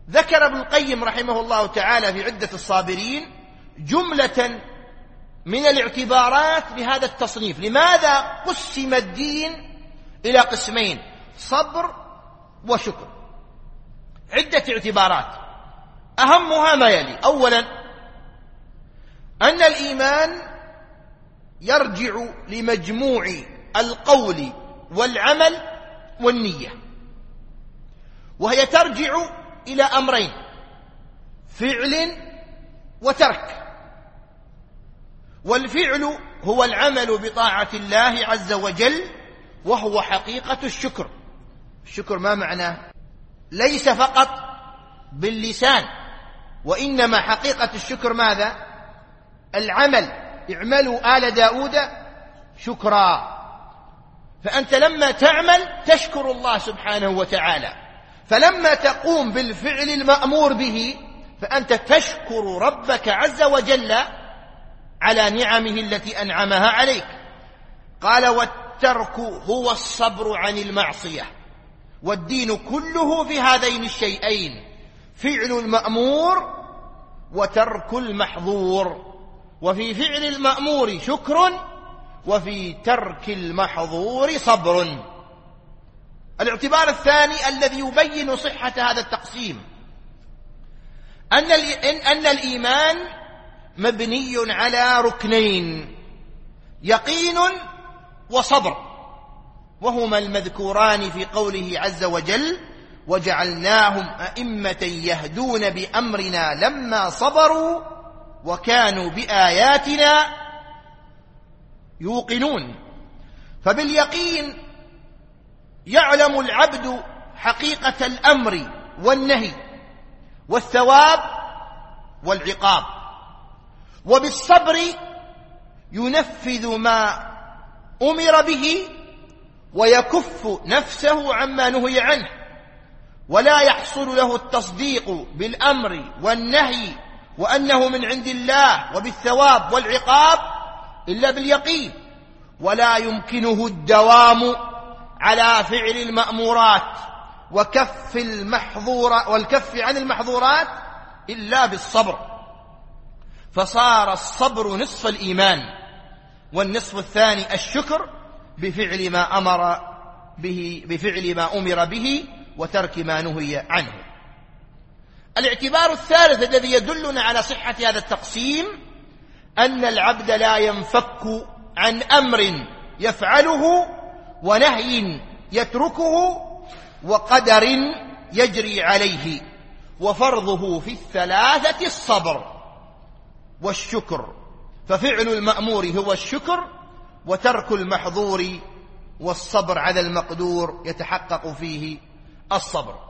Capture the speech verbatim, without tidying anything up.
ذكر ابن القيم رحمه الله تعالى في عدة الصابرين جملة من الاعتبارات لهذا التصنيف. لماذا قسم الدين إلى قسمين، صبر وشكر؟ عدة اعتبارات، أهمها ما يلي. أولا، أن الإيمان يرجع لمجموع القول والعمل والنية، وهي ترجع إلى أمرين: فعل وترك. والفعل هو العمل بطاعة الله عز وجل، وهو حقيقة الشكر. الشكر ما معناه؟ ليس فقط باللسان، وإنما حقيقة الشكر ماذا؟ العمل. اعملوا آل داود شكرا. فأنت لما تعمل تشكر الله سبحانه وتعالى، فلما تقوم بالفعل المأمور به فأنت تشكر ربك عز وجل على نعمه التي أنعمها عليك. قال: والترك هو الصبر عن المعصية. والدين كله في هذين الشيئين: فعل المأمور وترك المحظور. وفي فعل المأمور شكر، وفي ترك المحظور صبر. الاعتبار الثاني الذي يبين صحة هذا التقسيم أن أن الإيمان مبني على ركنين: يقين وصبر، وهما المذكوران في قوله عز وجل: وجعلناهم أئمة يهدون بأمرنا لما صبروا وكانوا بآياتنا يوقنون. فباليقين يعلم العبد حقيقة الأمر والنهي والثواب والعقاب، وبالصبر ينفذ ما أمر به ويكف نفسه عما نهي عنه، ولا يحصل له التصديق بالأمر والنهي وأنه من عند الله وبالثواب والعقاب إلا باليقين، ولا يمكنه الدوام على فعل المأمورات وكف المحظور والكف عن المحظورات إلا بالصبر. فصار الصبر نصف الإيمان، والنصف الثاني الشكر بفعل ما أمر به بفعل ما أمر به وترك ما نهي عنه. الاعتبار الثالث الذي يدلنا على صحة هذا التقسيم أن العبد لا ينفك عن أمر يفعله ونهي يتركه وقدر يجري عليه، وفرضه في الثلاثة الصبر والشكر. ففعل المأمور هو الشكر، وترك المحظور والصبر على المقدور يتحقق فيه الصبر.